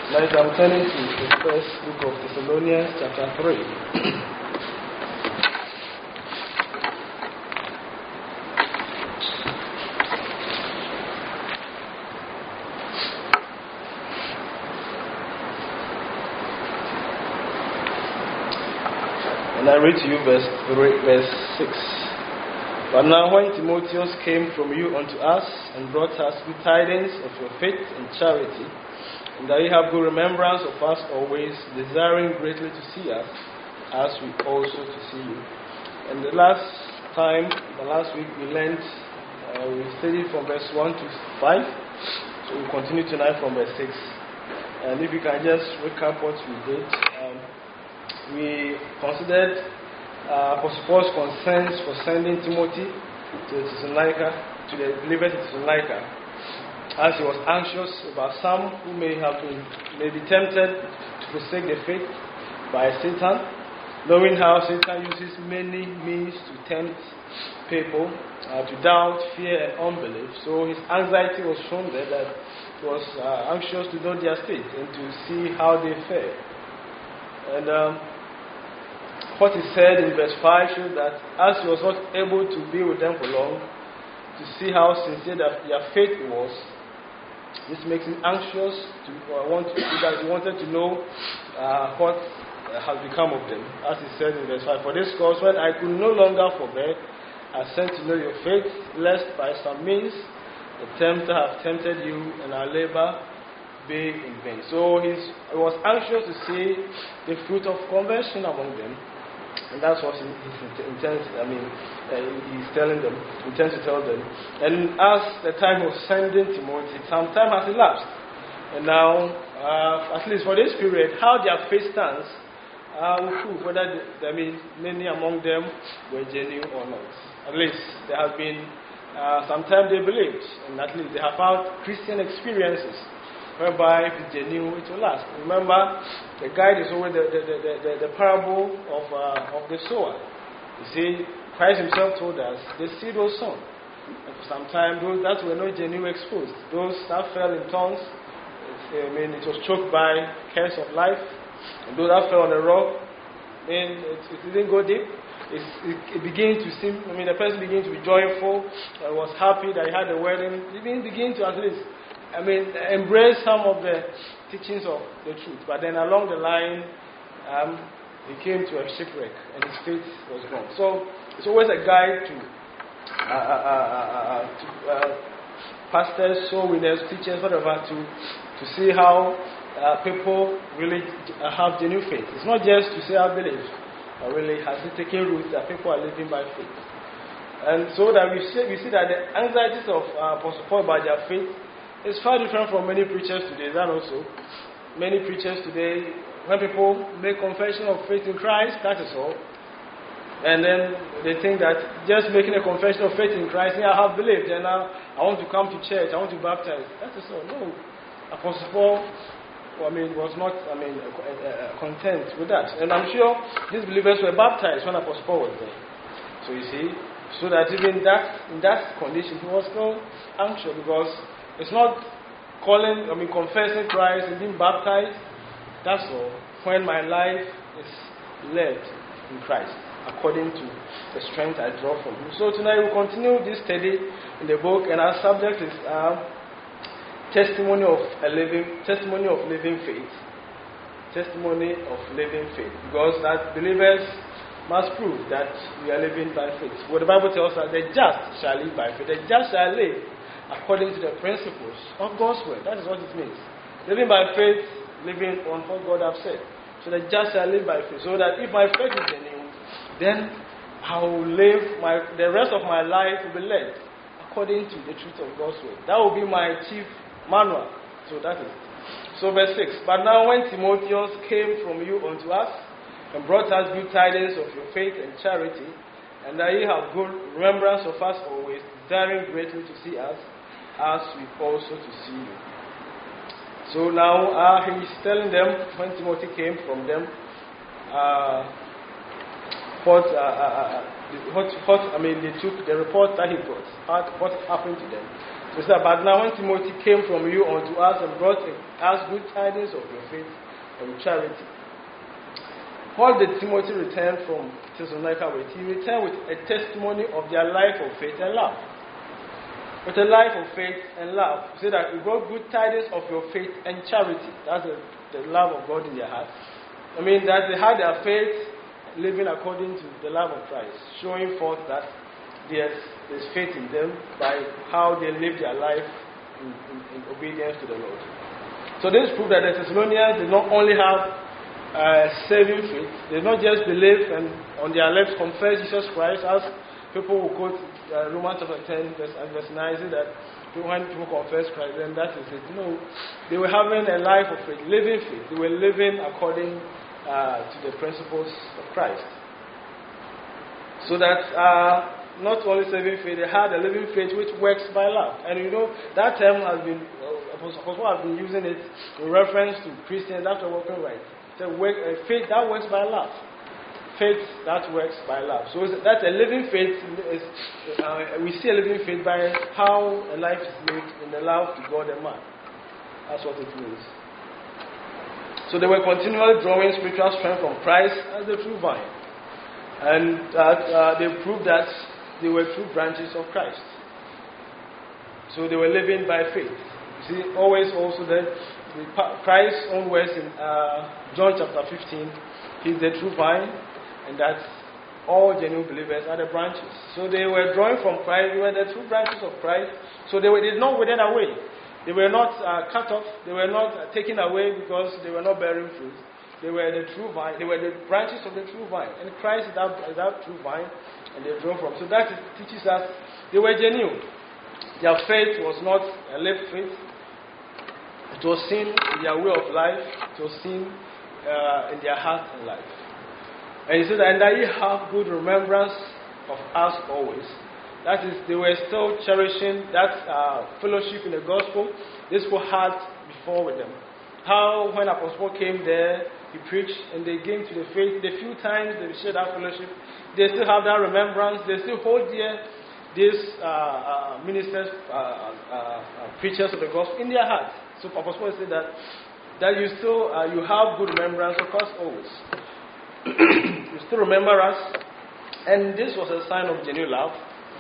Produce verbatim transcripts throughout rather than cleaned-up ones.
Tonight I'm turning to the first book of Thessalonians, chapter three. And I read to you verse three, verse six. But now when Timotheus came from you unto us and brought us good tidings of your faith and charity, and that you have good remembrance of us always, desiring greatly to see us, as we also to see you. And the last time, the last week, we learned, uh, we studied from verse one to five, so we'll continue tonight from verse six. And if you can just recap what we did, um, we considered uh, Apostle Paul's concerns for sending Timothy to Thessalonica, to the believers in Thessalonica, as he was anxious about some who may have been may be tempted to forsake the faith by Satan, knowing how Satan uses many means to tempt people uh, to doubt, fear, and unbelief. So his anxiety was shown there, that he was uh, anxious to know their state and to see how they fare. And um, what he said in verse five shows that as he was not able to be with them for long, to see how sincere that their faith was, this makes him anxious to uh, want to do that. He wanted to know uh, what uh, has become of them. As he said in verse five, for this cause, when I could no longer forbear, I sent to know your faith, lest by some means the tempter have tempted you, and our labor be in vain. So he's, he was anxious to see the fruit of conversion among them. And that's what he, he intends, I mean, uh, he's telling them, intends to tell them. And as the time of sending Timothy, some time has elapsed. And now, uh, at least for this period, how their faith stands uh, will prove whether, the, I mean, many among them were genuine or not. At least there have been, uh, some time they believed, and at least they have found Christian experiences whereby if it's genuine, it will last. Remember, the guide is always the, the, the, the, the parable of, uh, of the sower. You see, Christ himself told us, the seed was sown. And for some time, those that were not genuine exposed. Those that fell in tongues, I mean, it was choked by curse of life. And those that fell on the rock, I mean, it, it didn't go deep. It's, it, it began to seem, I mean, the person began to be joyful, uh, was happy that he had a wedding. He didn't begin to at least, I mean, embrace some of the teachings of the truth. But then along the line, um, he came to a shipwreck and his faith was gone. So it's always a guide to, uh, uh, uh, to uh, pastors, soul winners, teachers, whatever, to, to see how uh, people really have genuine faith. It's not just to say I believe, but really has it taken root that people are living by faith. And so that we see, we see that the anxieties of uh, Apostle Paul by their faith it's far different from many preachers today. That also, many preachers today, when people make confession of faith in Christ, that is all. And then they think that just making a confession of faith in Christ, yeah, I have believed, and now I want to come to church, I want to baptize. That is all. No, Apostle Paul, I mean, was not, I mean, uh, uh, content with that. And I'm sure these believers were baptized when Apostle Paul was there. So you see, so that even that in that condition, he was still anxious because. It's not calling, I mean, confessing Christ and being baptized. That's all. When my life is led in Christ, according to the strength I draw from Him. So tonight we'll continue this study in the book, and our subject is uh, testimony of a living, testimony of living faith. Testimony of living faith, because that believers must prove that we are living by faith. What the Bible tells us, the just shall live by faith. The just shall live according to the principles of God's word. That is what it means. Living by faith, living on what God has said. So the just shall live by faith. So that if my faith is genuine, then I will live, my, the rest of my life will be led according to the truth of God's word. That will be my chief manual. So that is it. So verse six. But now when Timotheus came from you unto us, and brought us good tidings of your faith and charity, and that ye have good remembrance of us always, desiring greatly to see us, as we also to see you. So now uh, he is telling them, when Timothy came from them, uh, what, uh, uh, what, what, I mean, they took the report that he brought, what happened to them. So it's about now when Timothy came from you unto us and brought us good tidings of your faith and charity. What did Timothy return from Thessalonica with? He returned with a testimony of their life of faith and love. With a life of faith and love. So that we brought good tidings of your faith and charity. That's the, the love of God in their heart. I mean, that they had their faith living according to the love of Christ, showing forth that there's, there's faith in them by how they live their life in, in, in obedience to the Lord. So this proves that the Thessalonians did not only have uh, saving faith, they did not just believe and on their lips confess Jesus Christ, as people will quote uh, Romans chapter ten verse, and verse nine, say that when people confess Christ, then that is it. No, they were having a life of faith, living faith. They were living according uh, to the principles of Christ. So that uh, not only saving faith, they had a living faith which works by love. And you know, that term has been, uh, Apostle has been using it in reference to Christians after walking right. So work, uh, faith that works by love. Faith that works by love. So that's a living faith. Is, uh, we see a living faith by how a life is lived in the love to God and man. That's what it means. So they were continually drawing spiritual strength from Christ as the true vine. And that uh, they proved that they were true branches of Christ. So they were living by faith. You see, always also that the, Christ's own words in uh, John chapter fifteen, He's the true vine, and that all genuine believers are the branches. So they were drawing from Christ, they were the true branches of Christ. So they, were, they did not wither away. They were not uh, cut off, they were not uh, taken away because they were not bearing fruit. They were the true vine, they were the branches of the true vine. And Christ is that, is that true vine, and they draw from. So that is, teaches us they were genuine. Their faith was not a lip faith. It was seen in their way of life. It was seen uh, in their heart and life. And he said, and that ye have good remembrance of us always. That is, they were still cherishing that uh, fellowship in the gospel. This was had before with them. How when Apostle Paul came there, he preached, and they came to the faith. The few times they shared that fellowship, they still have that remembrance. They still hold dear these uh, uh, ministers, uh, uh, uh, preachers of the gospel in their hearts. So Apostle Paul said that that you still uh, you have good remembrance of us always. You still remember us, and this was a sign of genuine love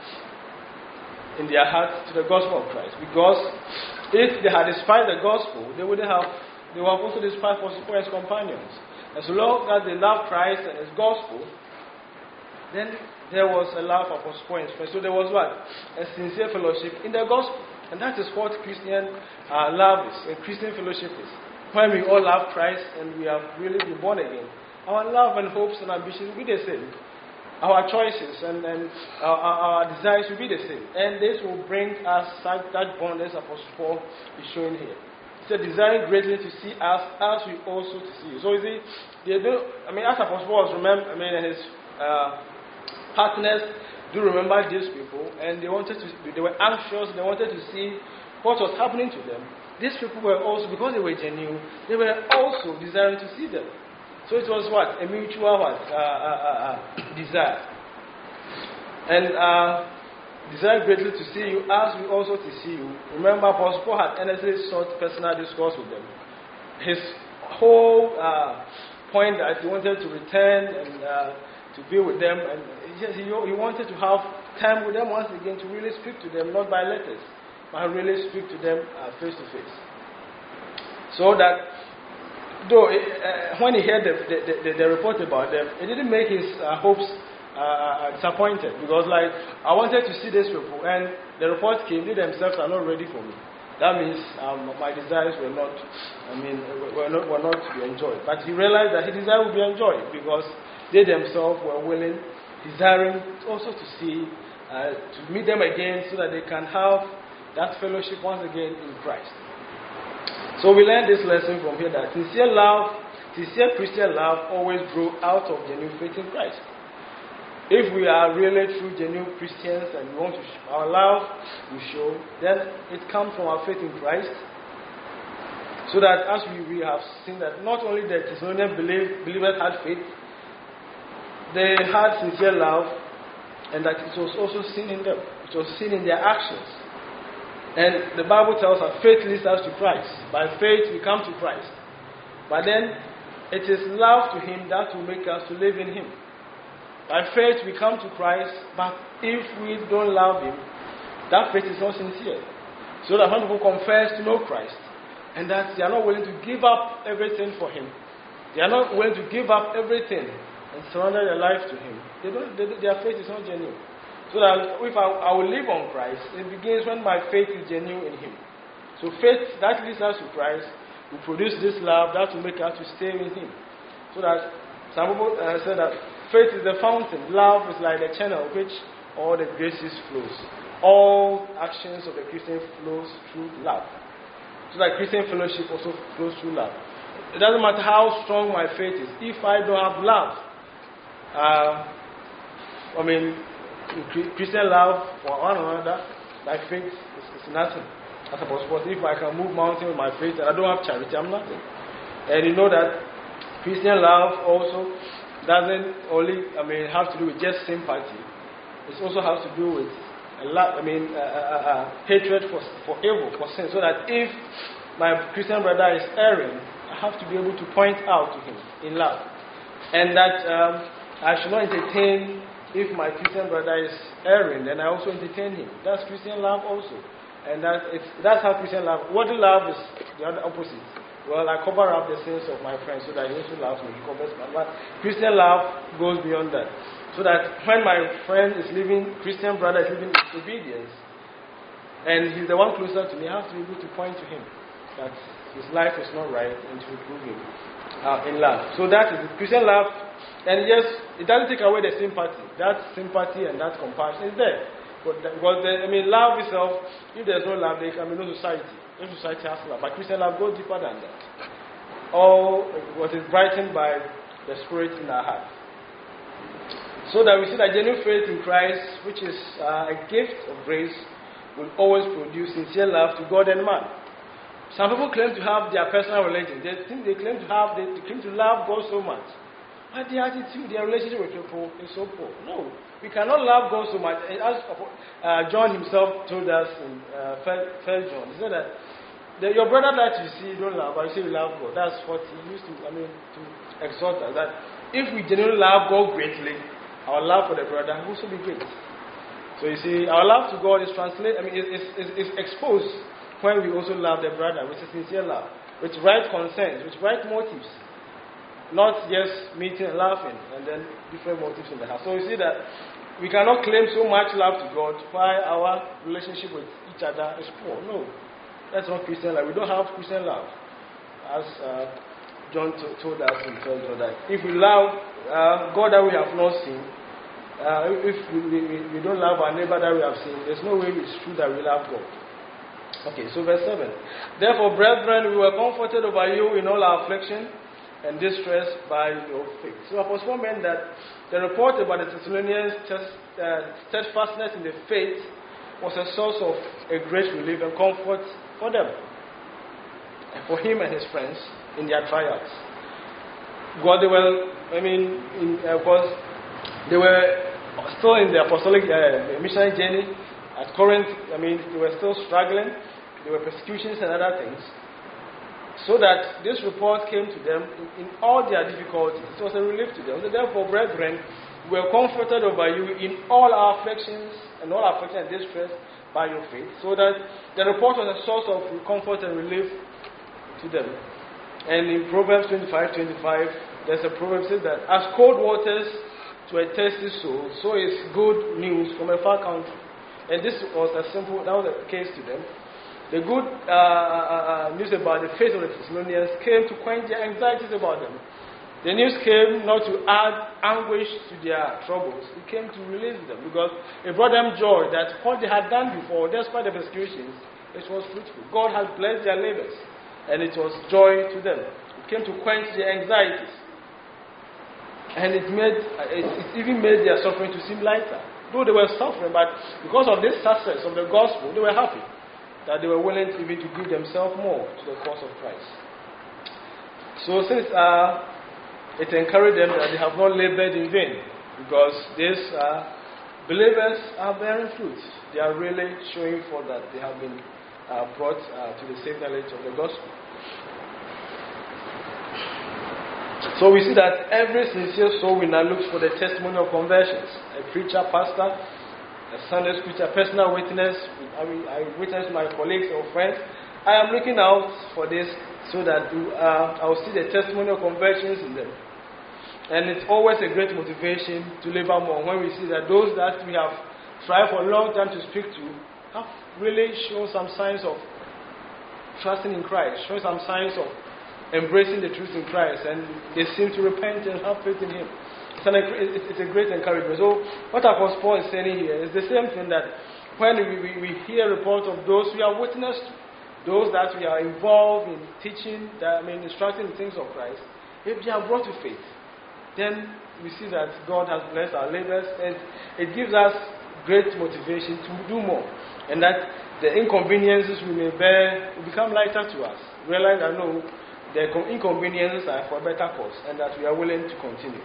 in their heart to the gospel of Christ. Because if they had despised the gospel, they wouldn't have. They would have also despised Apostle Paul and his companions. And so long as they loved Christ and his gospel, then there was a love for Apostle Paul and his friends. So there was what? A sincere fellowship in the gospel. And that is what Christian uh, love is, and Christian fellowship is. When we all love Christ and we have really been born again, our love and hopes and ambitions will be the same. Our choices and, and our, our, our desires will be the same. And this will bring us such that bond as Apostle Paul is showing here. He said, desiring greatly to see us as we also to see you. So you see, they do, I mean, as Apostle Paul was remember, I mean, and his uh, partners do remember these people, and they wanted to, they were anxious, they wanted to see what was happening to them. These people were also, because they were genuine, they were also desiring to see them. So it was what? A mutual what? Uh, uh, uh, uh, desire. And uh, desire greatly to see you as we also to see you. Remember, Apostle Paul had earnestly sought personal discourse with them. His whole uh, point that he wanted to return and uh, to be with them, and he, he wanted to have time with them once again to really speak to them, not by letters, but really speak to them uh, face to face. So that, though it, uh, when he heard the, the, the, the report about them, it didn't make his uh, hopes uh, disappointed, because like, I wanted to see these people, and the report came, they themselves are not ready for me. That means um, my desires were not, I mean, were not, were not to be enjoyed. But he realized that his desire would be enjoyed, because they themselves were willing, desiring also to see, uh, to meet them again, so that they can have that fellowship once again in Christ. So we learn this lesson from here, that sincere love, sincere Christian love always grows out of genuine faith in Christ. If we are really true, genuine Christians and we want to show our love, we show, then it comes from our faith in Christ. So that as we, we have seen that not only the Thessalonian believers had faith, they had sincere love, and that it was also seen in them. It was seen in their actions. And the Bible tells us faith leads us to Christ. By faith we come to Christ. But then it is love to Him that will make us to live in Him. By faith we come to Christ, but if we don't love Him, that faith is not sincere. So that when people confess to know Christ, and that they are not willing to give up everything for Him, they are not willing to give up everything and surrender their life to Him, they don't, they, their faith is not genuine. So that if I, I will live on Christ, it begins when my faith is genuine in Him. So faith that leads us to Christ will produce this love that will make us to stay in Him. So that some people uh, say that faith is the fountain, love is like the channel which all the graces flows. All actions of the Christian flows through love. So that Christian fellowship also flows through love. It doesn't matter how strong my faith is. If I don't have love, uh, I mean, Christian love for one another, my faith is, is nothing. As a possible, if I can move mountains with my faith and I don't have charity, I'm nothing. And you know that Christian love also doesn't only, I mean, have to do with just sympathy. It also has to do with a lot, I mean, uh, uh, uh, hatred for for evil, for sin. So that if my Christian brother is erring, I have to be able to point out to him in love, and that um, I should not entertain. If my Christian brother is erring, then I also entertain him. That's Christian love also. And that it's, that's how Christian love. Worldly love is the other opposite. Well, I cover up the sins of my friend so that he also loves me. He covers my But Christian love goes beyond that. So that when my friend is living, Christian brother is living in obedience, and he's the one closer to me, I have to be able to point to him that his life is not right and to reprove him uh, in love. So that is it. Christian love. And yes, it doesn't take away the sympathy. That sympathy and that compassion is there. But the, because the, I mean, love itself, if there's no love, there can be no society. No society has love. But Christian love goes deeper than that. All what is brightened by the Spirit in our heart. So that we see that genuine faith in Christ, which is uh, a gift of grace, will always produce sincere love to God and man. Some people claim to have their personal religion. They think they claim to have, they, they claim to love God so much. But their attitude, their relationship with people is so poor. No, we cannot love God so much. As uh, John himself told us in uh, First John, he said that the, your brother that you see you don't love, but you say you love God. That's what he used to, I mean, to exhort us. That if we genuinely love God greatly, our love for the brother will also be great. So you see, our love to God is translated. I mean, is is is exposed when we also love the brother, which is sincere love, with right concerns, with right motives. Not just meeting and laughing and then different motives in the heart. So you see that we cannot claim so much love to God while our relationship with each other is poor. No, that's not Christian love. We don't have Christian love. As uh, John t- told us in First John that if we love uh, God that we have not seen, uh, if we, we, we don't love our neighbor that we have seen, there's no way it's true that we love God. Okay, so verse seven. Therefore, brethren, we were comforted over you in all our affliction and distress by your faith. So Apostle Paul meant that the report about the Thessalonians' uh, steadfastness in the faith was a source of a great relief and comfort for them, and for him and his friends in their trials. God, they were, I mean, in, uh, because they were still in the apostolic uh, missionary journey at Corinth. I mean, they were still struggling. There were persecutions and other things. So that this report came to them in, in all their difficulties. It was a relief to them. So therefore, brethren, we are comforted over you in all our afflictions and all our affliction and distress by your faith. So that the report was a source of comfort and relief to them. And in Proverbs twenty-five twenty-five, there's a proverb that says that as cold waters to a thirsty soul, so is good news from a far country. And this was a simple, that was the case to them. The good uh, uh, news about the faith of the Thessalonians came to quench their anxieties about them. The news came not to add anguish to their troubles. It came to release them because it brought them joy that what they had done before, despite the persecutions, it was fruitful. God had blessed their labors, and it was joy to them. It came to quench their anxieties, and it made it, it even made their suffering to seem lighter. Though they were suffering, but because of this success of the gospel, they were happy. That they were willing to even to give themselves more to the cause of Christ. So since uh, it encouraged them that they have not labored in vain, because these uh, believers are bearing fruit. They are really showing forth that they have been uh, brought uh, to the saving knowledge of the gospel. So we see that every sincere soul winner looks for the testimony of conversions. A preacher, pastor, a Sunday school teacher, personal witness. I mean, I witness my colleagues or friends. I am looking out for this so that uh, I will see the testimony of conversions in them. And it's always a great motivation to labor more when we see that those that we have tried for a long time to speak to have really shown some signs of trusting in Christ, showing some signs of embracing the truth in Christ, and they seem to repent and have faith in Him. It's, an, it's a great encouragement. So what Apostle Paul is saying here is the same thing, that when we, we, we hear reports of those we are witness to, those that we are involved in teaching, that, I mean, instructing the things of Christ, if they are brought to faith, then we see that God has blessed our labors, and it gives us great motivation to do more, and that the inconveniences we may bear will become lighter to us. Realize that no, the inconveniences are for a better cause, and that we are willing to continue.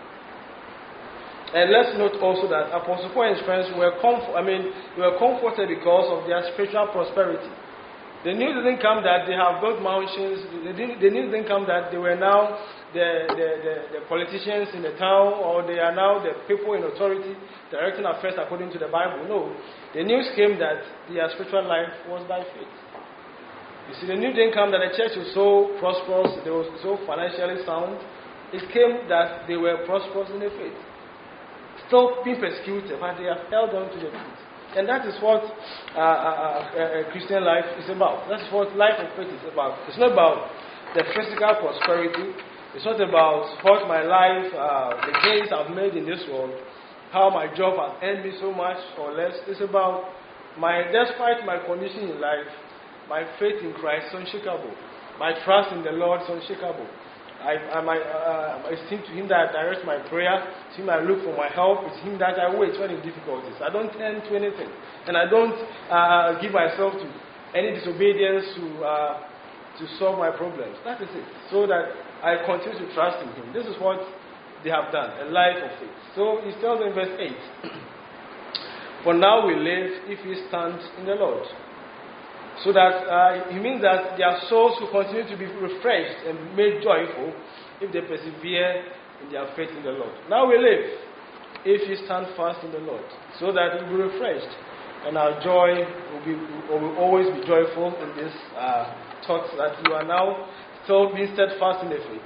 And let's note also that Apostle Paul and his friends were comfort, I mean, they were comforted because of their spiritual prosperity. The news didn't come that they have built mansions. The news didn't come that they were now the, the, the, the politicians in the town, or they are now the people in authority directing affairs according to the Bible. No. The news came that their spiritual life was by faith. You see, the news didn't come that the church was so prosperous, they were so financially sound. It came that they were prosperous in the faith. Still being persecuted, but they have held on to the truth. And that is what uh, uh, uh, Christian life is about. That's what life of faith is about. It's not about the physical prosperity. It's not about what my life, uh, the gains I've made in this world, how my job has earned me so much or less. It's about my, despite my condition in life, my faith in Christ is unshakable. My trust in the Lord is unshakable. I, I, my, uh, it's Him to Him that I direct my prayer. It's Him I look for my help. It's Him that I wait when in difficulties. I don't turn to anything, and I don't uh, give myself to any disobedience to uh, to solve my problems. That is it. So that I continue to trust in Him. This is what they have done, a life of faith. So He tells in verse eight, "For now we live if we stand in the Lord." So that uh, it means that their souls will continue to be refreshed and made joyful if they persevere in their faith in the Lord. Now we live if we stand fast in the Lord, so that we'll be refreshed, and our joy will be will always be joyful in this uh, thought that you are now still being steadfast in the faith.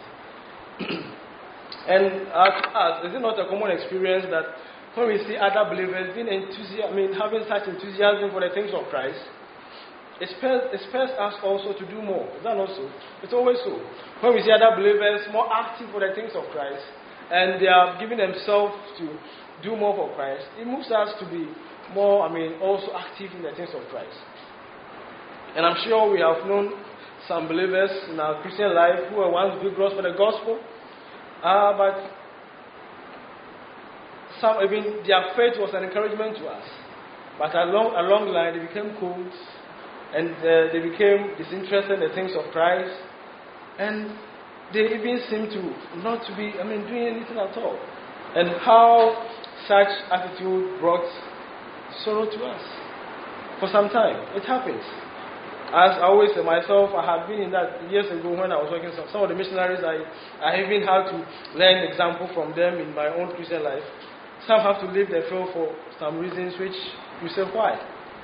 And uh, to us, is it not a common experience that when we see other believers being enthusiastic, I mean, having such enthusiasm for the things of Christ, it spurs, it spurs us also to do more. Is that not so? It's always so. When we see other believers more active for the things of Christ, and they are giving themselves to do more for Christ, it moves us to be more, I mean, also active in the things of Christ. And I'm sure we have known some believers in our Christian life who were once vigorous for the gospel, uh, but some, I mean, their faith was an encouragement to us. But along along the line, they became cold. And uh, they became disinterested in the things of Christ. And they even seem to not to be, I mean, doing anything at all. And how such attitude brought sorrow to us. For some time, it happens. As I always say myself, I had been in that years ago when I was working with some of the missionaries. I, I even had to learn an example from them in my own Christian life. Some have to leave the field for some reasons which you say, why?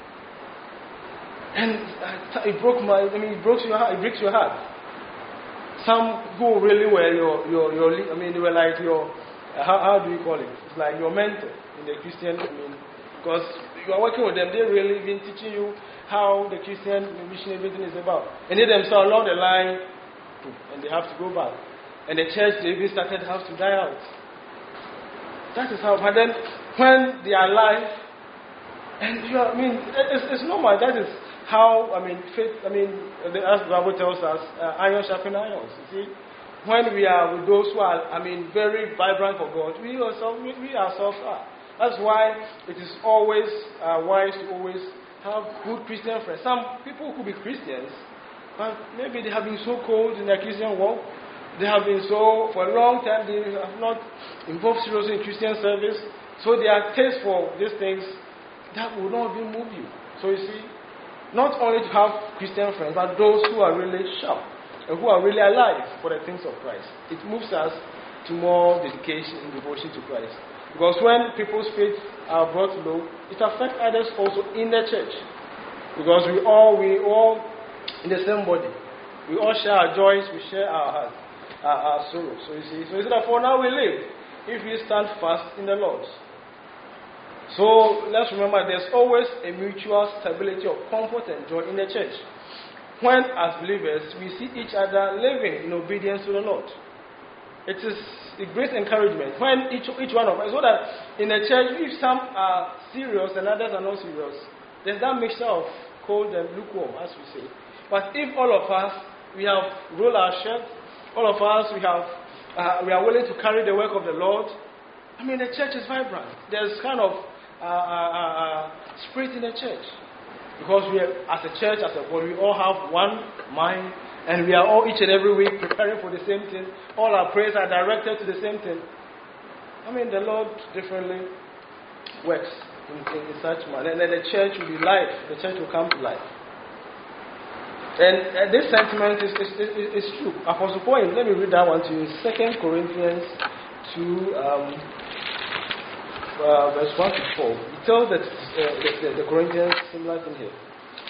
And it broke my, I mean, it breaks your heart. It breaks your heart. Some go really well. Your, your, your. I mean, they were like your. Uh, how, how do you call it? It's like your mentor in the Christian. I mean, because you are working with them, they're really been teaching you how the Christian mission everything is about. And they themselves along the line, and they have to go back. And the church they even started has to die out. That is how. But then when they are alive, and you are, I mean, it's, it's normal. That is how, I mean, faith, I mean, as the Bible tells us, uh, iron sharpens iron. You see, when we are with those who are, I mean, very vibrant for God, we ourselves, we, we ourselves are. That's why it is always uh, wise to always have good Christian friends. Some people could be Christians, but maybe they have been so cold in their Christian walk. They have been so, for a long time, they have not involved seriously in Christian service. So their taste for these things, that will not even move you. So you see, not only to have Christian friends, but those who are really sharp and who are really alive for the things of Christ. It moves us to more dedication and devotion to Christ. Because when people's faith are brought low, it affects others also in the church. Because we all, we all in the same body. We all share our joys, we share our hearts, our, our sorrows. So you see, so you see that for now we live, if we stand fast in the Lord. So let's remember there's always a mutual stability of comfort and joy in the church. When as believers we see each other living in obedience to the Lord. It is a great encouragement when each, each one of us, so that in the church, if some are serious and others are not serious, there's that mixture of cold and lukewarm, as we say. But if all of us, we have rolled our shirt, all of us, we have, uh, we are willing to carry the work of the Lord, I mean, the church is vibrant. There's kind of uh, uh, uh, spirit in the church. Because we are, as a church, as a body, we all have one mind, and we are all each and every week preparing for the same thing. All our prayers are directed to the same thing. I mean, the Lord differently works in, in, in such manner. And then the church will be life. The church will come to life. And, and this sentiment is, is, is, is true. Apostle Paul, let me read that one to you. Second Corinthians two, um, uh, verse one to four. He tells that, uh, the, the, the Corinthians similar thing here.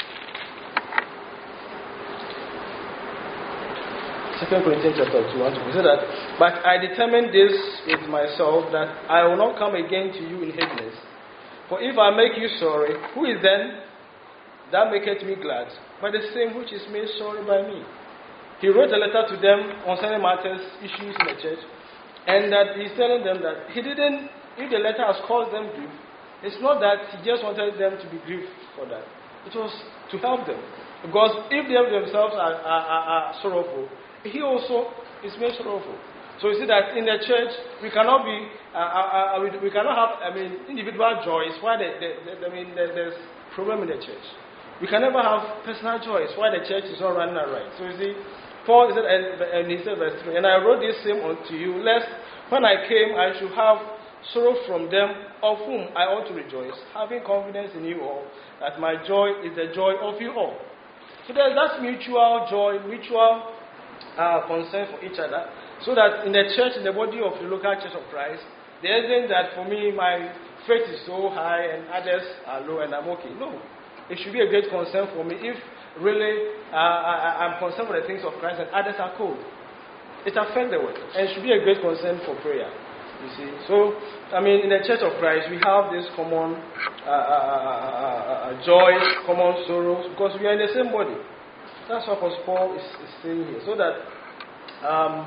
Second Corinthians chapter two, one to four. He said that, but I determined this with myself, that I will not come again to you in heaviness. For if I make you sorry, who is then that maketh me glad? But the same which is made sorry by me. He wrote a letter to them concerning matters, issues in the church, and that he's telling them that he didn't, if the letter has caused them grief, it's not that he just wanted them to be grieved for that. It was to help them. Because if they themselves are, are, are, are sorrowful, he also is made sorrowful. So you see that in the church, we cannot be, uh, uh, uh, we, we cannot have, I mean, individual joys. Why the, the, the, I mean, the, there's problem in the church. We can never have personal joys. Why the church is not running right. So you see, Paul said, and, and he said, verse three, and I wrote this same unto you, lest when I came I should have sorrow from them, of whom I ought to rejoice, having confidence in you all, that my joy is the joy of you all. So there's that mutual joy, mutual Uh, concern for each other, so that in the church, in the body of the local church of Christ, there isn't that for me my faith is so high and others are low and I'm okay. No, it should be a great concern for me if really uh, I, I'm concerned for the things of Christ and others are cold. It affects the work, and it should be a great concern for prayer. You see, so I mean, in the church of Christ, we have this common uh, uh, uh, joy, common sorrows, because we are in the same body. That's what Apostle Paul is, is saying here. So that um,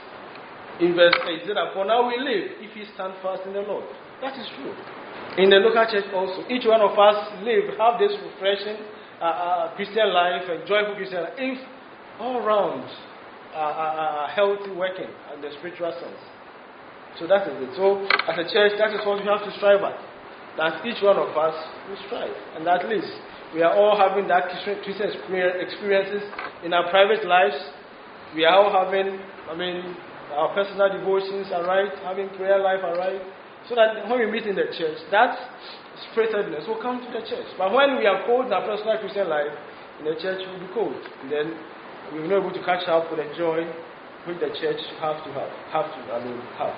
in verse eight, he said that for now we live if we stand fast in the Lord. That is true. In the local church also, each one of us live, have this refreshing uh, uh, Christian life and joyful Christian life, if all round uh, uh, healthy working in the spiritual sense. So that is it. So as a church, that is what we have to strive at. That each one of us will strive. And at least we are all having that Christian experiences in our private lives. We are all having, I mean, our personal devotions are right, having prayer life are right. So that when we meet in the church, that spiritedness will come to the church. But when we are cold in our personal Christian life, in the church we will be cold. And then we will not be able to catch up with the joy which the church have to have, have to, I mean, have.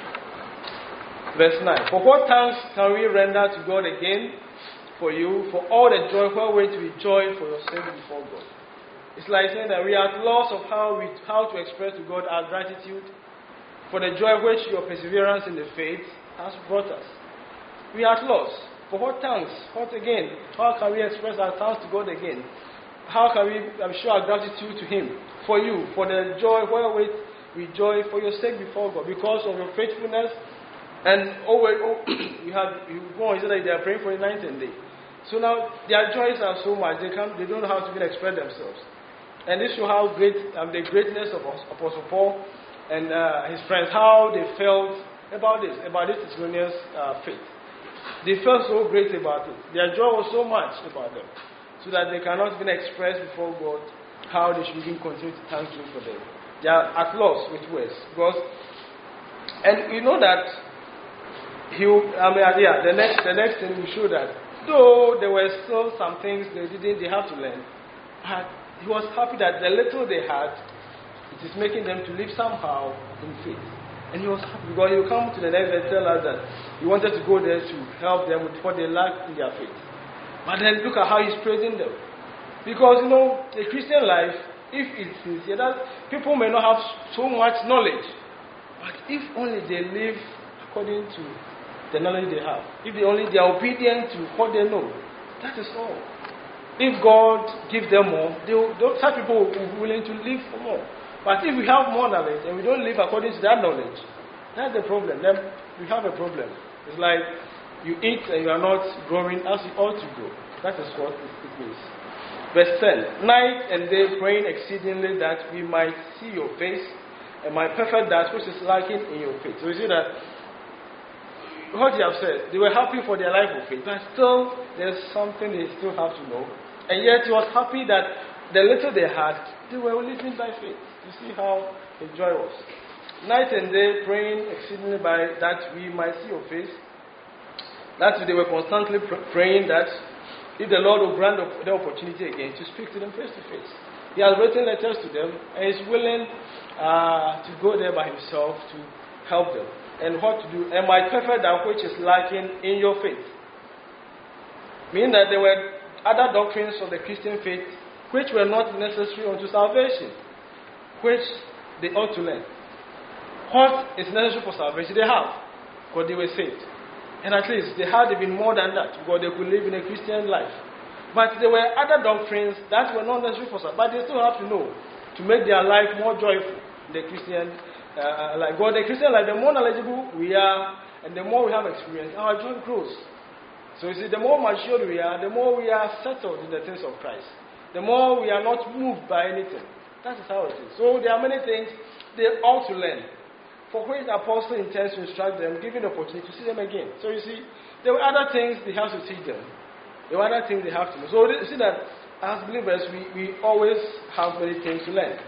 Verse nine. For what thanks can we render to God again for you, for all the joy wherewith we joy for your sake before God? It's like saying that we are at loss of how we how to express to God our gratitude for the joy which your perseverance in the faith has brought us. We are at loss. For what thanks? What again? How can we express our thanks to God again? How can we um, show our gratitude to Him for you, for the joy wherewith we joy for your sake before God, because of your faithfulness? And oh, oh you had you go on, you said that they are praying for the night and day. So now their joys are so much they can't they don't know how to even express themselves. And this shows how great um, the greatness of Apostle Paul and uh, his friends, how they felt about this, about this Thessalonians uh, faith. They felt so great about it. Their joy was so much about them, so that they cannot even express before God how they should even continue to thank Him for them. They are at loss with words, because and you know that He, I mean, yeah. The next, the next thing will show that Though there were still some things they didn't, they have to learn. But he was happy that the little they had, it is making them to live somehow in faith. And he was happy because he will come to the next and tell us that he wanted to go there to help them with what they lacked in their faith. But then look at how he's praising them. Because, you know, the Christian life, if it's sincere, that people may not have so much knowledge. But if only they live according to the knowledge they have, if they only they are obedient to what they know, that is all. If God gives them more, they will, such people will be willing to live for more. But if we have more knowledge and we don't live according to that knowledge, that's the problem. Then we have a problem. It's like you eat and you are not growing as you ought to grow. That is what it means. Verse ten. Night and day praying exceedingly that we might see your face and might perfect that which is lacking in your faith. So you see that what you have said, they were happy for their life of faith, but still there's something they still have to know. And yet he was happy that the little they had, they were living by faith. You see how the joy was. Night and day praying exceedingly by that we might see your face. That they were constantly pr- praying that if the Lord will grant the opportunity again to speak to them face to face. He has written letters to them and is willing uh, to go there by himself to help them. And what to do, and might perfect that which is lacking in your faith. Meaning that there were other doctrines of the Christian faith which were not necessary unto salvation, which they ought to learn. What is necessary for salvation? They have, because they were saved. And at least they had even more than that, because they could live in a Christian life. But there were other doctrines that were not necessary for salvation, but they still have to know to make their life more joyful in the Christian uh, life. God, the Christian life, the more knowledgeable we are, and the more we have experience, our joy grows. So you see, the more mature we are, the more we are settled in the things of Christ. The more we are not moved by anything. That is how it is. So there are many things they ought to learn, for which the apostle intends to instruct them, giving the opportunity to see them again. So you see, there were other things they have to teach them. There were other things they have to know. So you see that as believers, we, we always have many things to learn.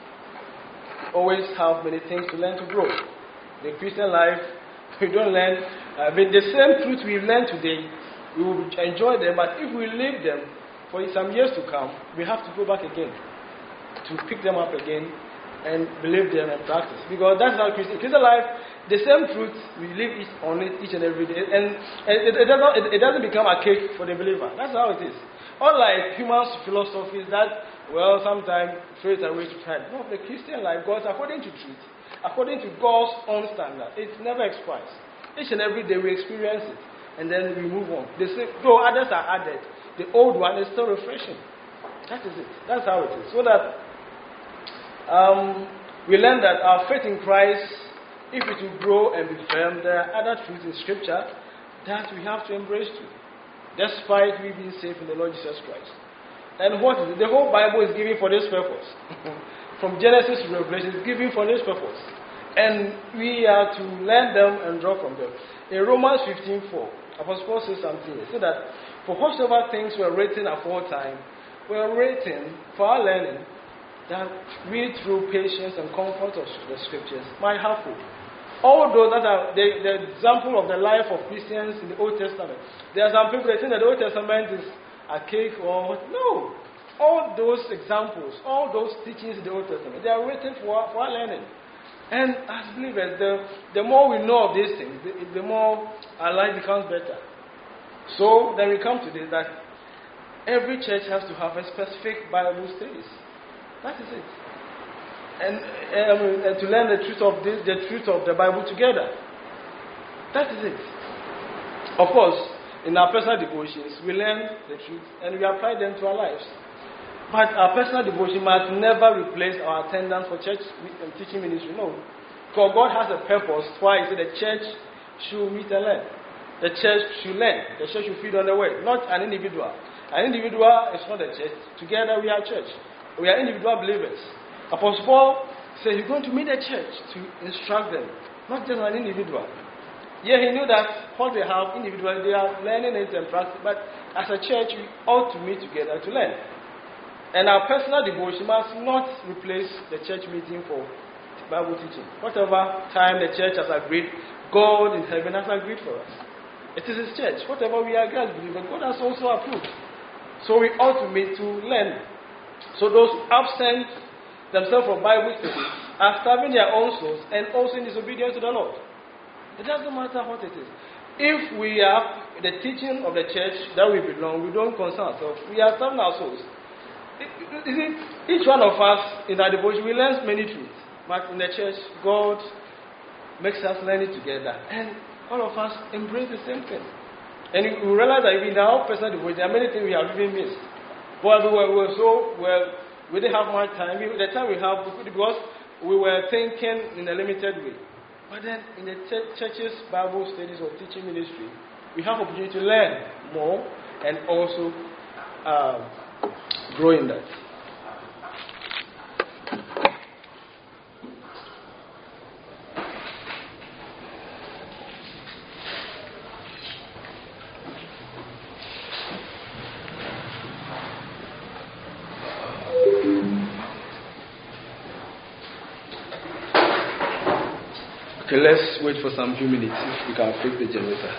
We always have many things to learn to grow. The Christian life, we don't learn. I mean, the same truth we learn today, we will enjoy them, but if we leave them for some years to come, we have to go back again to pick them up again and believe them and practice. Because that's our Christian, Christian life, the same truth, we live it on it each and every day. And it, it, doesn't, it, it doesn't become a cake for the believer. That's how it is. Unlike human philosophies that, well, sometimes fades away to pride. No, the Christian life goes according to truth, according to God's own standard. It never expires. Each and every day we experience it, and then we move on. The same, though others are added, the old one is still refreshing. That is it. That's how it is. So that um, we learn that our faith in Christ, if it will grow and be firm, there are other truths in Scripture that we have to embrace too, despite we being saved in the Lord Jesus Christ. And what is it? The whole Bible is given for this purpose. From Genesis to Revelation, it's given for this purpose. And we are to learn them and draw from them. In Romans fifteen four, Apostle Paul says something. He said that, for whatsoever things were written aforetime were written for our learning, that we through patience and comfort of the Scriptures might have hope. All those that are the, the example of the life of Christians in the Old Testament. There are some people that think that the Old Testament is a cake or what? No. All those examples, all those teachings in the Old Testament, they are written for our, for our learning. And as believers, the, the more we know of these things, the, the more our life becomes better. So then we come to this, that every church has to have a specific Bible studies. That is it. And, um, and to learn the truth of this, the truth of the Bible together. That is it. Of course, in our personal devotions, we learn the truth and we apply them to our lives. But our personal devotion must never replace our attendance for church and teaching ministry. No. Because God has a purpose why He said the church should meet and learn. The church should learn. The church should feed on the word, not an individual. An individual is not a church. Together we are church. We are individual believers. Apostle Paul said he's going to meet the church to instruct them, not just an individual. Yeah, he knew that what they have individually, they are learning it and practicing. But as a church, we ought to meet together to learn. And our personal devotion must not replace the church meeting for Bible teaching. Whatever time the church has agreed, God in heaven has agreed for us. It is His church. Whatever we agree as believers, God has also approved. So we ought to meet to learn. So those who absent themselves from Bible studies are starving their own souls and also in disobedience to the Lord. It doesn't matter what it is. If we have the teaching of the church that we belong, we don't concern ourselves. We are starving our souls. You see, each one of us in our devotion, we learn many truths. But in the church, God makes us learn it together. And all of us embrace the same thing. And we realize that in our personal devotion, there are many things we have even missed. But we were, we were so, well, we didn't have much time. We, the time we have, because we were thinking in a limited way. But then in the ch- church's Bible studies or teaching ministry, we have opportunity to learn more and also uh, grow in that. Okay, let's wait for some few minutes if we can fix the generator.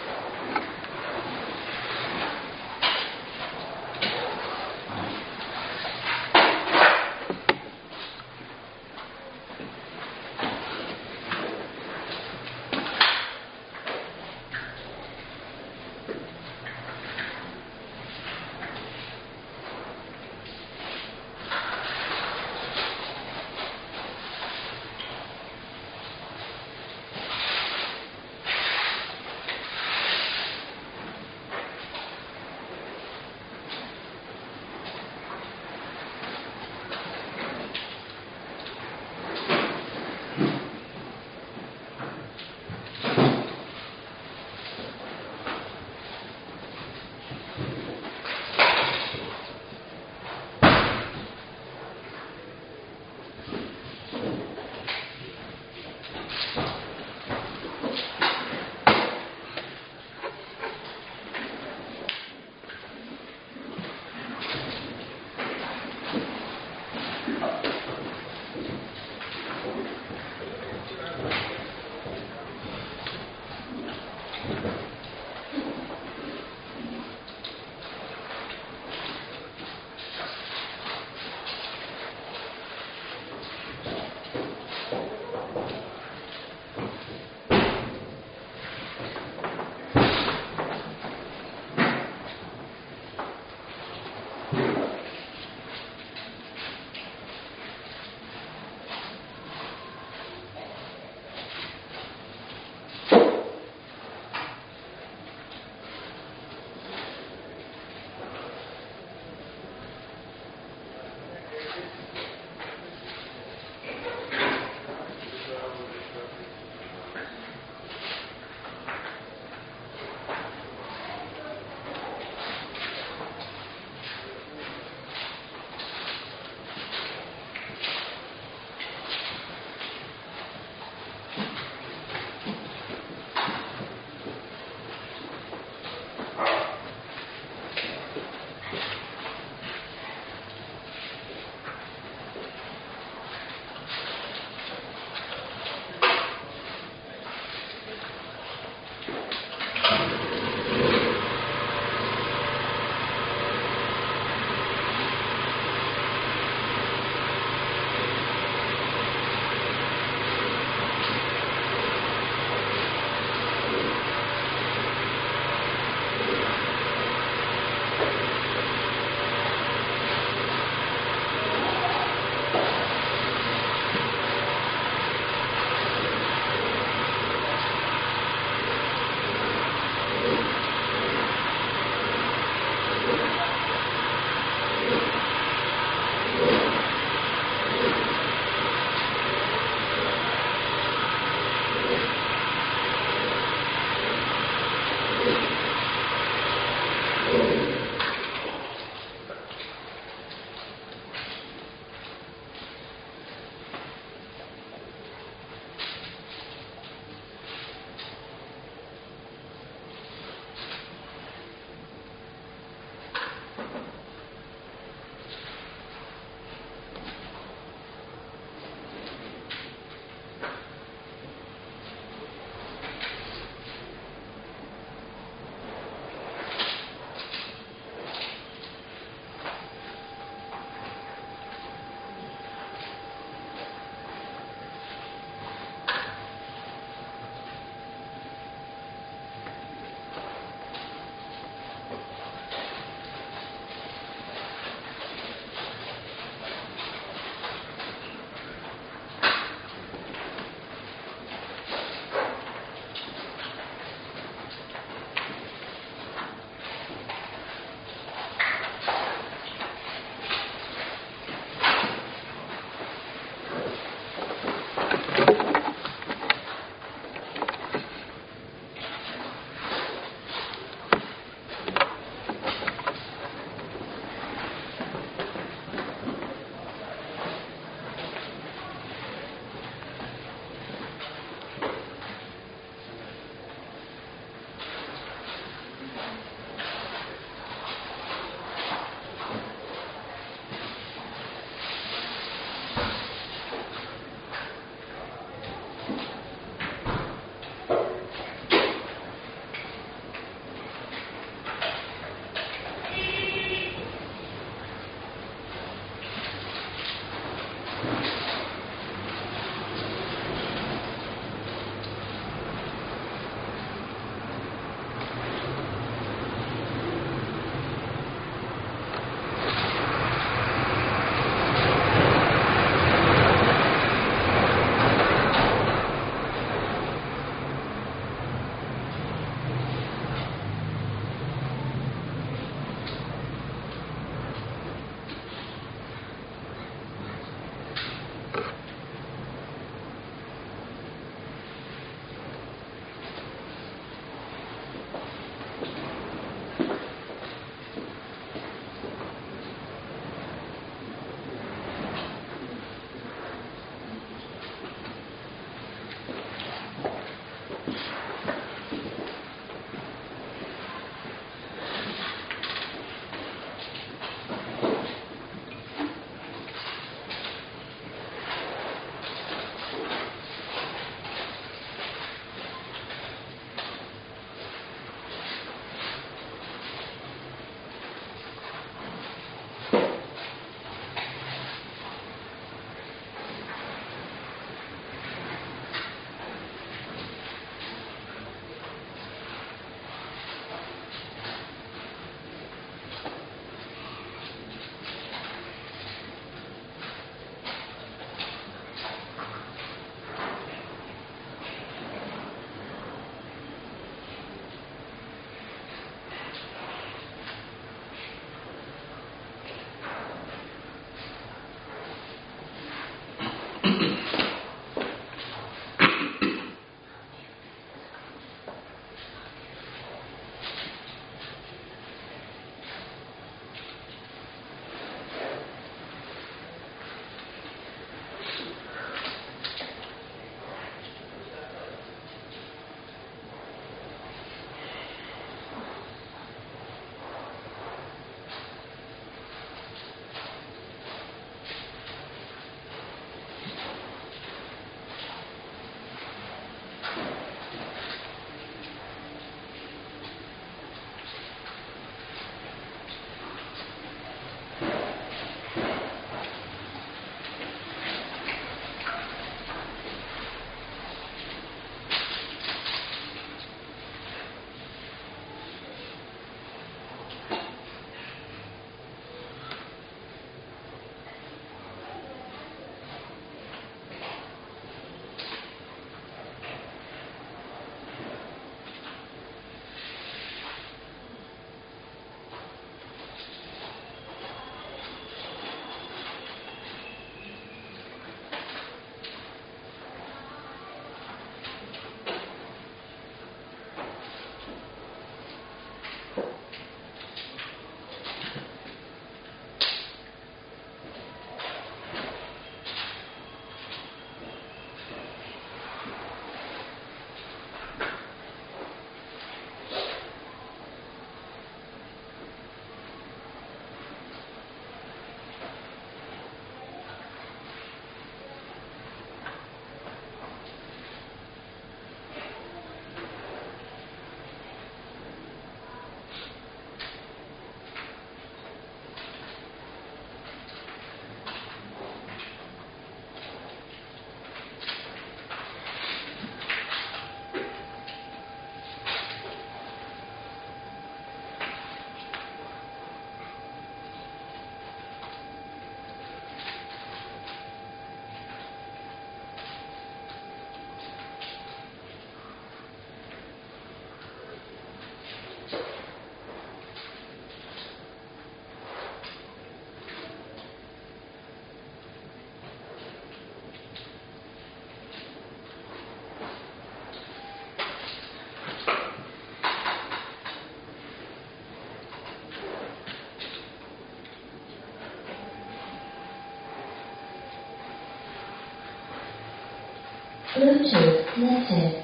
Bluetooth connected.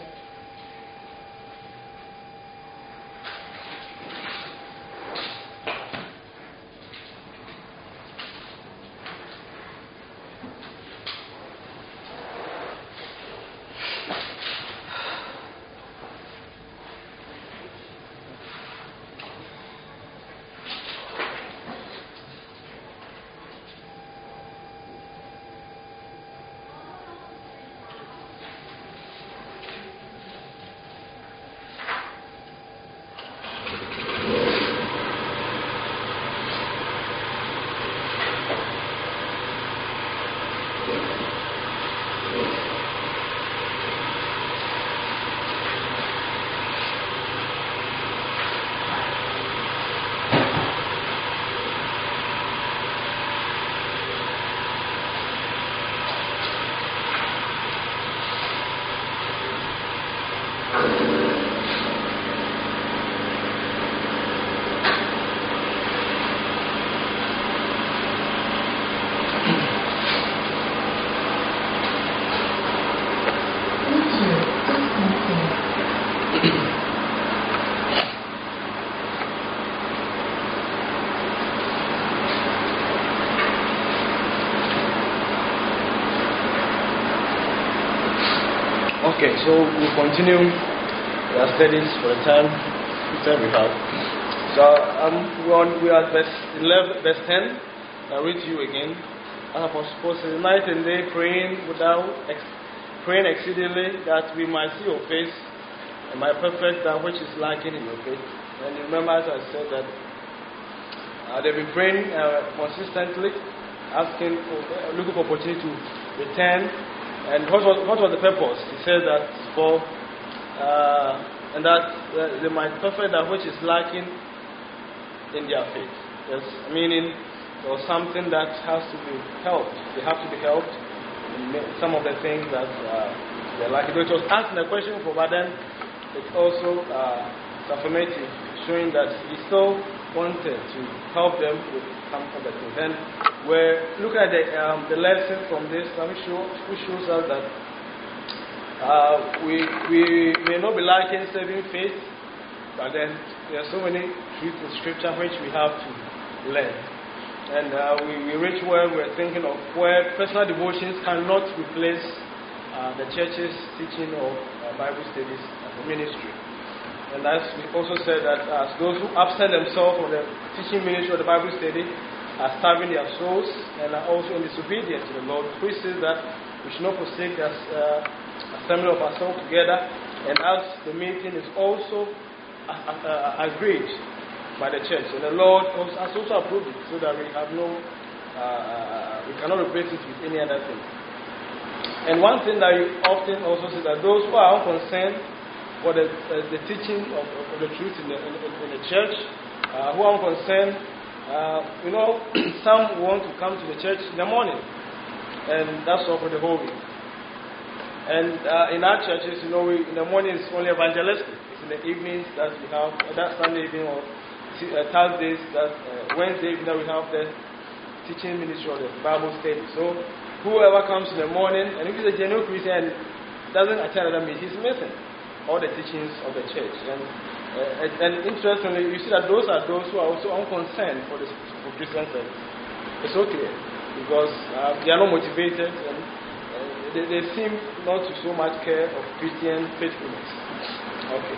Okay, so we'll continue our studies for the time, the time we have. So um, we're, on, we are at verse eleven, verse ten. I'll read to you again. As Apostle Paul says, night and day praying without ex- praying exceedingly that we might see your face and might perfect that which is lacking in your faith. And you remember, as I said, that uh, they've been praying uh, consistently, asking for, uh, looking for opportunity to return. And what was, what was the purpose? He said that for, uh, and that uh, they might perfect that which is lacking in their faith. Yes, meaning there was something that has to be helped. They have to be helped in some of the things that uh, they're lacking. It was asking the question for, but then it's also uh, affirmative, showing that he still wanted to help them with some of the things. And we're looking at the, um, the lesson from this, which shows, which shows us that uh, we, we may not be lacking saving faith, but then there are so many truths in Scripture which we have to learn. And uh, we, we reach where we're thinking of where personal devotions cannot replace uh, the church's teaching of uh, Bible studies as a ministry. And as we also said that as those who absent themselves from the teaching ministry of the Bible study are starving their souls and are also in disobedience to the Lord, which says that we should not forsake the uh, assembly of ourselves together, and as the meeting is also uh, uh, agreed by the church, and the Lord also, has also approved it, so that we have no, uh, we cannot replace it with any other thing. And one thing that you often also say that those who are unconcerned for the, uh, the teaching of, of the truth in the, in, in the church, uh, who are concerned, uh, you know, some want to come to the church in the morning, and that's all for the whole week. And uh, in our churches, you know, we, in the morning it's only evangelistic. It's in the evenings that we have, uh, that Sunday evening or uh, Thursdays, that uh, Wednesday evening that we have the teaching ministry or the Bible study. So whoever comes in the morning, and if he's a genuine Christian and doesn't attend another meeting, he's missing all the teachings of the church. And, uh, and, and interestingly, you see that those are those who are also unconcerned for the for Christian service. It's okay, because uh, they are not motivated, and uh, they, they seem not to so much care of Christian faithfulness. Okay.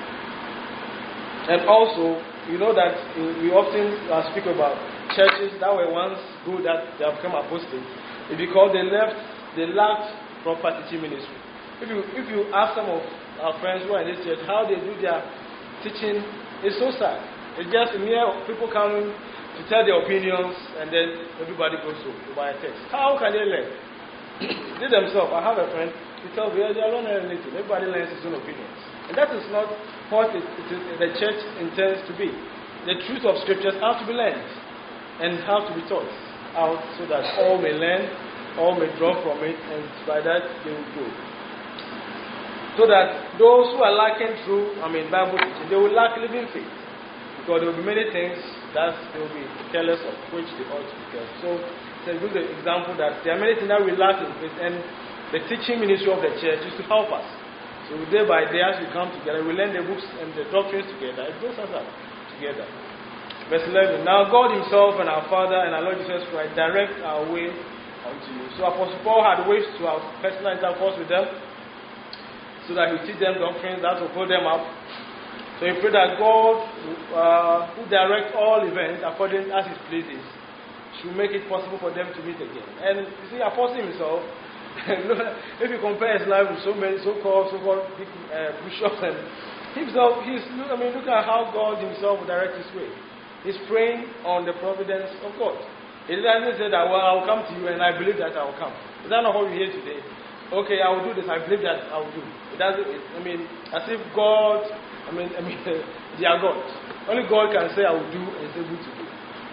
And also, you know that we often uh, speak about churches that were once good, that they have become apostate. It's because they left, they lacked proper teaching ministry. If you if you ask some of our friends who are in this church how they do their teaching, it's so sad. It's just mere people coming to tell their opinions, and then everybody goes to buy a text. How can they learn? They themselves, I have a friend, he tells me they are not learning anything. Everybody learns his own opinions. And that is not what it, it is, the church intends to be. The truth of scriptures have to be learned and have to be taught out so that all may learn, all may draw from it, and by that they will grow. So that those who are lacking through, I mean, Bible teaching, they will lack living faith. Because there will be many things that they will be careless of, which they ought to be careful. So, it's a good example that there are many things that we lack in faith, and the teaching ministry of the church is to help us. So, day by day, as we come together, we learn the books and the doctrines together. It goes us up together. Verse eleven. Now, God Himself and our Father and our Lord Jesus Christ direct our way unto you. So, Apostle Paul had ways to have personal intercourse with them, so that He teach them doctrines that will pull them up. So we pray that God, uh, who directs all events according as His pleases, should make it possible for them to meet again. And you see, Apostle himself, if you compare his life with so many so-called, so-called big uh, bishops, and himself, he's, I mean, look at how God Himself will direct His way. He's praying on the providence of God. It doesn't say that, well, I'll come to you and I believe that I'll come. Is that not what we hear today? Okay, I will do this, I believe that I will do. It doesn't, it, I mean, as if God, I mean, I mean, they are God. Only God can say I will do and say good to do.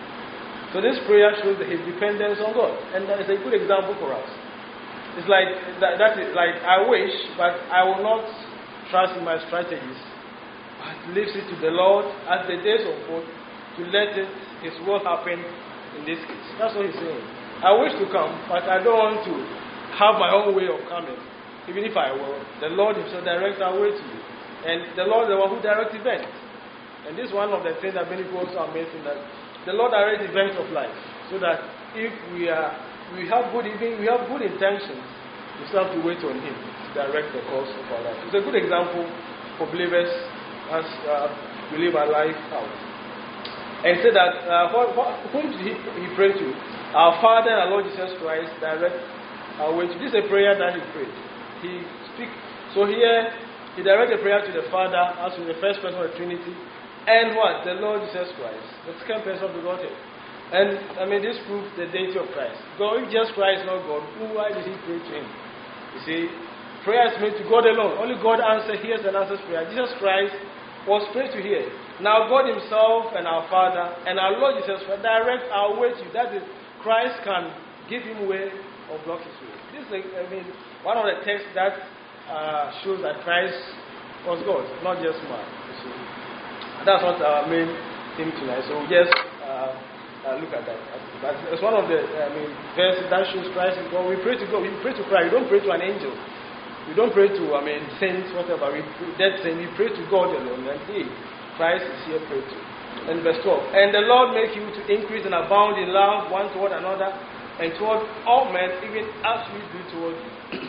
So this prayer shows his dependence on God. And that is a good example for us. It's like, that, that is like, I wish, but I will not trust in my strategies. But leaves it to the Lord as the days of old to let it, his will happen in this case. That's what he's saying. I wish to come, but I don't want to have my own way of coming. Even if I will, the Lord himself directs our way to you. And the Lord is the one who directs events. And this is one of the things that many people are amazing, that the Lord directs events of life. So that if we are we have good even we have good intentions, we still have to wait on him to direct the course of our life. It's a good example for believers as uh, we live our life out. And say that uh, what, what, whom did he, he pray to? Our Father and our Lord Jesus Christ direct our way to. This is a prayer that he prayed. He speak. So here he directed the prayer to the Father as to the first person of the Trinity, and what? The Lord Jesus Christ, the second person of the Godhead. And I mean, this proves the deity of Christ. God, if Jesus Christ is not God, who why did he pray to him? You see, prayer is made to God alone. Only God answers, hears and answers prayer. Jesus Christ was prayed to hear. Now God himself and our Father and our Lord Jesus Christ direct our way to you. That is, Christ can give him way or block his way. This is, I mean, one of the texts that uh, shows that Christ was God, not just man. So that's what our main theme tonight. So we just uh, uh, look at that. But it's one of the I mean verses that shows Christ is God. We pray to God. We pray to Christ. We don't pray to an angel. We don't pray to I mean saints, whatever. We dead saint. We pray to God alone. And he, Christ is here prayed to. And verse twelve. And the Lord make you to increase and abound in love one toward another, and toward all men, even as we do toward you.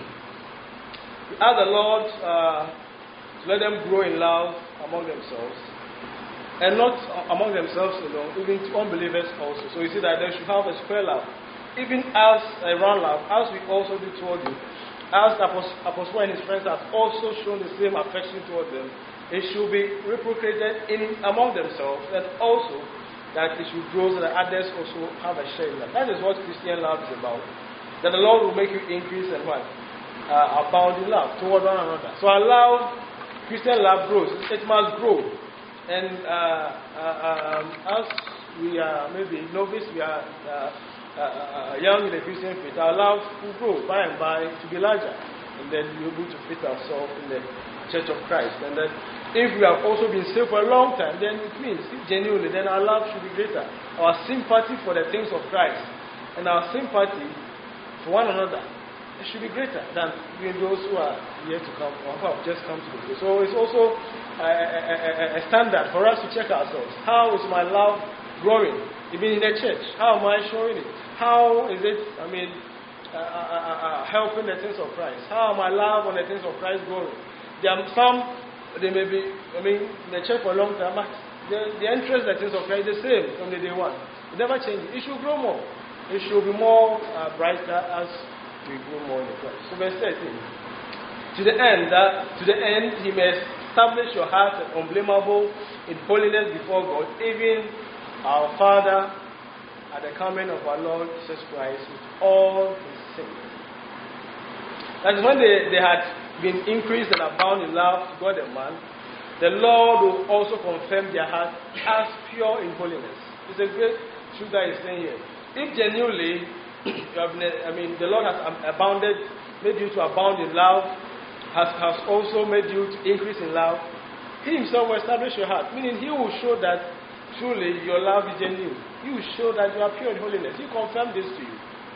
We ask the Lord uh, to let them grow in love among themselves, and not among themselves alone, even to unbelievers also. So you see that they should have a square love, even as a round love, as we also do toward you. As the Apostle and his friends have also shown the same affection toward them, it should be reciprocated in among themselves, and also that it should grow so that others also have a share in that. That is what Christian love is about. That the Lord will make you increase and what? Uh, abound in love toward one another. So our love, Christian love grows. It must grow. And uh, uh, um, as we are maybe novice, we are uh, uh, uh, young in the Christian faith, our love will grow by and by to be larger. And then we'll be able to fit ourselves in the Church of Christ. And then if we have also been saved for a long time, then it means, if genuinely, then our love should be greater. Our sympathy for the things of Christ and our sympathy for one another, it should be greater than those who are yet to come or who have just come to the faith. So it's also a, a, a standard for us to check ourselves. How is my love growing? Even in the church, how am I showing it? How is it, I mean, uh, uh, uh, helping the things of Christ? How am I love on the things of Christ growing? There are some, they may be, I mean, in the church for a long time, but the, the interest in the things of Christ is the same from the day one. It never changes. It should grow more. It should be more uh, brighter as we grow more in the Christ. So verse thirteen. To the end that to the end he may establish your heart unblameable in holiness before God, even our Father at the coming of our Lord Jesus Christ with all his saints. That is when they, they had been increased and abound in love to God and man, the Lord will also confirm their heart as pure in holiness. It's a great truth that is saying here. If genuinely, you have been, I mean, the Lord has abounded, made you to abound in love, has, has also made you to increase in love, he himself will establish your heart, meaning he will show that truly your love is genuine. He will show that you are pure in holiness. He will confirm this to you.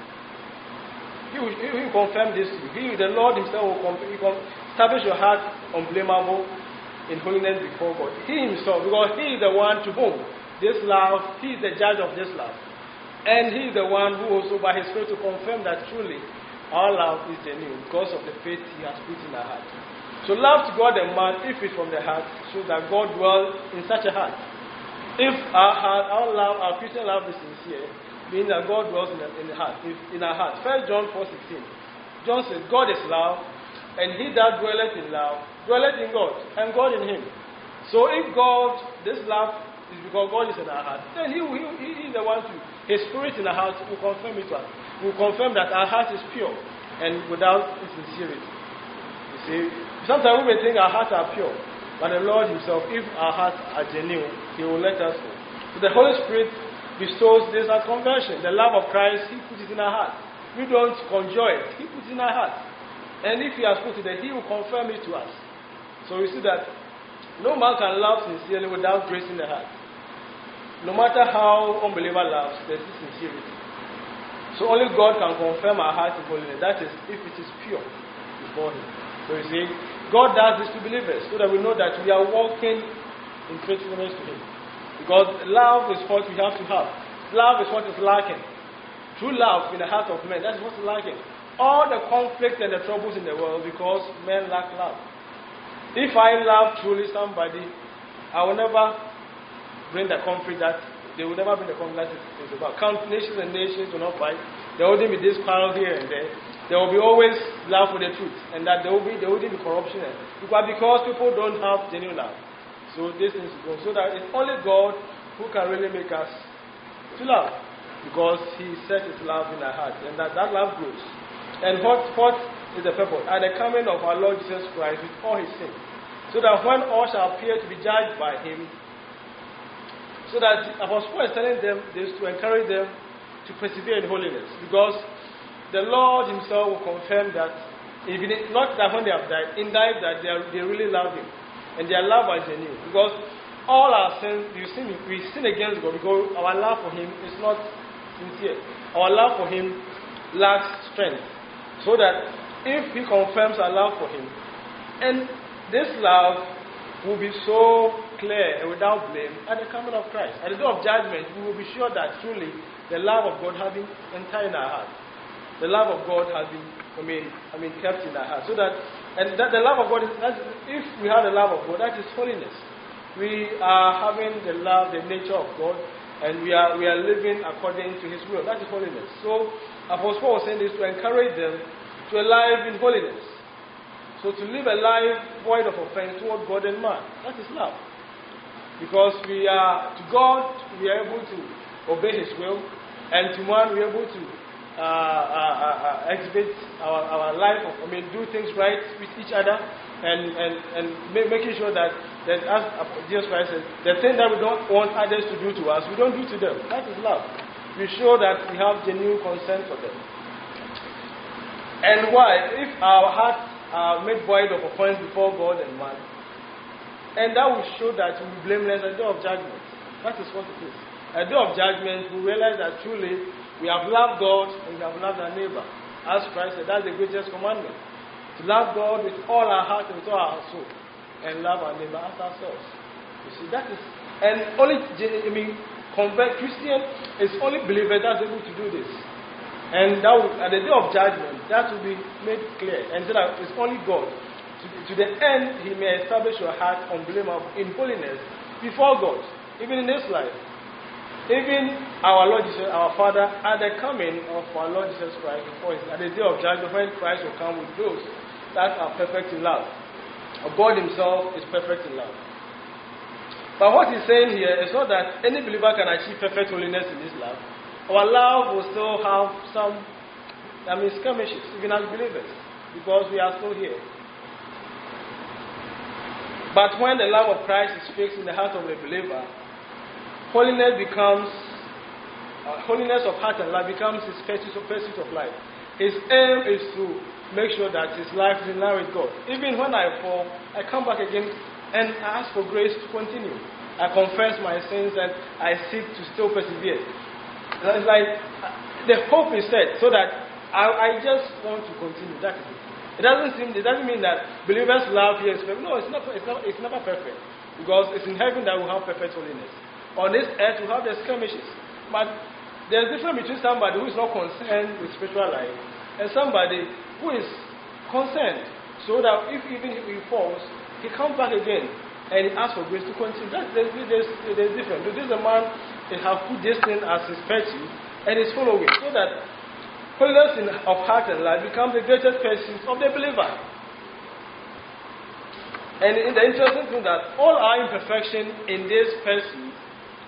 He will, he will confirm this to you. He, the Lord himself will, confirm, he will establish your heart unblameable in holiness before God. He himself, because he is the one to whom this love, he is the judge of this love. And he is the one who also by his Spirit to confirm that truly our love is genuine because of the faith he has put in our heart. So love to God and man, if it's from the heart, shows that God dwells in such a heart. If our heart, our love, our Christian love is sincere, meaning that God dwells in, the, in the heart, in our heart. First John four sixteen. John says, God is love, and he that dwelleth in love dwelleth in God, and God in him. So if God, this love is because God is in our heart, then He will, he, he is the one to, His Spirit in our heart will confirm it to us. Will confirm that our heart is pure and without insincerity. You see, sometimes we may think our hearts are pure, but the Lord Himself, if our hearts are genuine, He will let us know. So the Holy Spirit bestows this as conversion. The love of Christ, He puts it in our heart. We don't conjure it, He puts it in our heart. And if He has put it there, He will confirm it to us. So you see that no man can love sincerely without grace in the heart. No matter how unbeliever loves, there is sincerity. So only God can confirm our heart in holiness. That is, if it is pure before Him. So you see, God does this to believers so that we know that we are walking in faithfulness to Him. Because love is what we have to have. Love is what is lacking. True love in the heart of men, that's what's lacking. All the conflict and the troubles in the world because men lack love. If I love truly somebody, I will never bring the conflict that they will never bring the conflict that is about. Count nations and nations will not fight. There will be this quarrel here and there. There will be always love for the truth, and that there will be there will be corruption. Because because people don't have genuine love, so this is going. So that it's only God who can really make us to love, because He set His love in our hearts, and that that love grows. And what what is the purpose? At the coming of our Lord Jesus Christ with all His sins, so that when all shall appear to be judged by Him, so that Apostle Paul is telling them this to encourage them to persevere in holiness, because the Lord Himself will confirm that, even not that when they have died, in life that they, are, they really love Him, and their love is genuine. Because all our sins, you see, we sin against God because our love for Him is not sincere. Our love for Him lacks strength, so that if He confirms our love for Him, and this love will be so clear and without blame at the coming of Christ. At the day of judgment, we will be sure that truly the love of God has been entire in our heart. The love of God has been, I mean, I mean, kept in our heart. So that, and that the love of God is, that's, if we have the love of God, that is holiness. We are having the love, the nature of God, and we are we are living according to His will. That is holiness. So Apostle Paul was saying this to encourage them to a life in holiness. So to live a life void of offense toward God and man, that is love. Because we are, to God, we are able to obey His will, and to man, we are able to uh, uh, uh, exhibit our, our life, of, I mean, do things right with each other, and, and, and make, making sure that, that, as Jesus Christ said, the thing that we don't want others to do to us, we don't do to them. That is love. We show that we have genuine concern for them. And why? If our hearts are made void of offense before God and man, and that will show that we will be blameless at the day of judgment. That is what it is. At the day of judgment, we realize that truly we have loved God and we have loved our neighbor. As Christ said, that's the greatest commandment. To love God with all our heart and with all our soul, and love our neighbor as ourselves. You see, that is, and only, I mean, convert Christian is only believer that's able to do this. And that will, at the day of judgment, that will be made clear. And so that it's only God. To, to the end, He may establish your heart unblameable in holiness before God, even in this life. Even our Lord Jesus, our Father, at the coming of our Lord Jesus Christ, before His, at the day of judgment, when Christ will come with those that are perfect in love. God Himself is perfect in love. But what He's saying here is not that any believer can achieve perfect holiness in this life. Our love will still have some, I mean, skirmishes, even as believers, because we are still here. But when the love of Christ is fixed in the heart of the believer, holiness becomes, uh, holiness of heart and life becomes his pursuit of, pursuit of life. His aim is to make sure that his life is in line with God. Even when I fall, I come back again and ask for grace to continue. I confess my sins and I seek to still persevere. It's like the hope is set so that I, I just want to continue. That is it. It doesn't seem. It doesn't mean that believers' love here is perfect. No, it's not. It's not. It's never perfect, because it's in heaven that we have perfect holiness. On this earth, we have the skirmishes. But there's a difference between somebody who is not concerned with spiritual life and somebody who is concerned, so that if even if he falls, he comes back again and he asks for grace to continue. That's there's there's, there's different. This is a man that has put this thing as his virtue and is following, so that holiness in, of heart and life becomes the greatest pursuit of the believer. And in the interesting thing that all our imperfection in this pursuit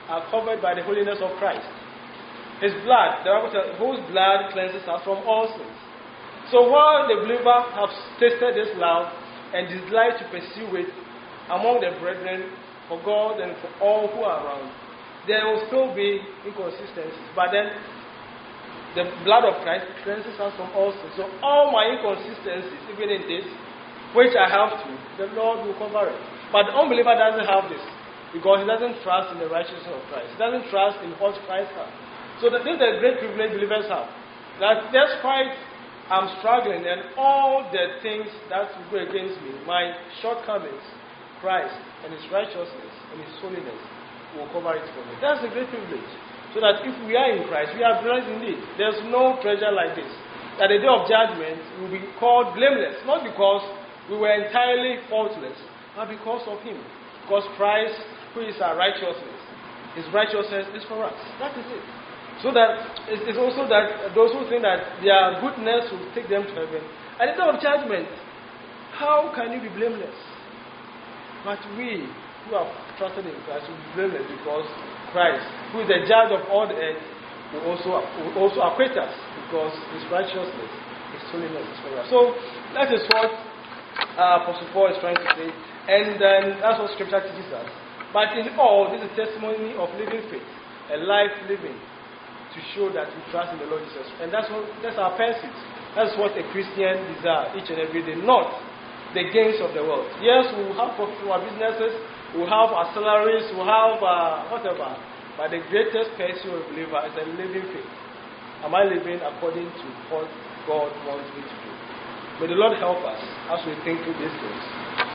are covered by the holiness of Christ. His blood, the Bible says, whose blood cleanses us from all sins. So while the believer has tasted this love and desires to pursue it among the brethren, for God and for all who are around, there will still be inconsistencies. But then the blood of Christ cleanses us from all sins. So all my inconsistencies, even in this, which I have to, the Lord will cover it. But the unbeliever doesn't have this, because he doesn't trust in the righteousness of Christ. He doesn't trust in what Christ has. So that this is a great privilege believers have. That despite I'm struggling and all the things that will go against me, my shortcomings, Christ and His righteousness and His holiness will cover it for me. That's a great privilege. So that if we are in Christ, we are blessed indeed. There's no treasure like this. At the day of judgment, we will be called blameless, not because we were entirely faultless, but because of Him. Because Christ, who is our righteousness, His righteousness is for us. That is it. So that it's also that those who think that their goodness will take them to heaven, at the day of judgment, how can you be blameless? But we who have trusted in Christ will be blameless, because Christ, who is the judge of all the earth, will also, will also acquit us, because His righteousness, His holiness is for us. So that is what uh, Apostle Paul is trying to say, and then that's what Scripture teaches us. But in all, this is a testimony of living faith, a life living, to show that we trust in the Lord Jesus. And that's what that's our pursuit. That's what a Christian desires each and every day, not the gains of the world. Yes, we will have profit from our businesses, we will have our salaries, we will have uh, whatever. But the greatest pursuit of a believer is a living faith. Am I living according to what God wants me to do? May the Lord help us as we think through these things.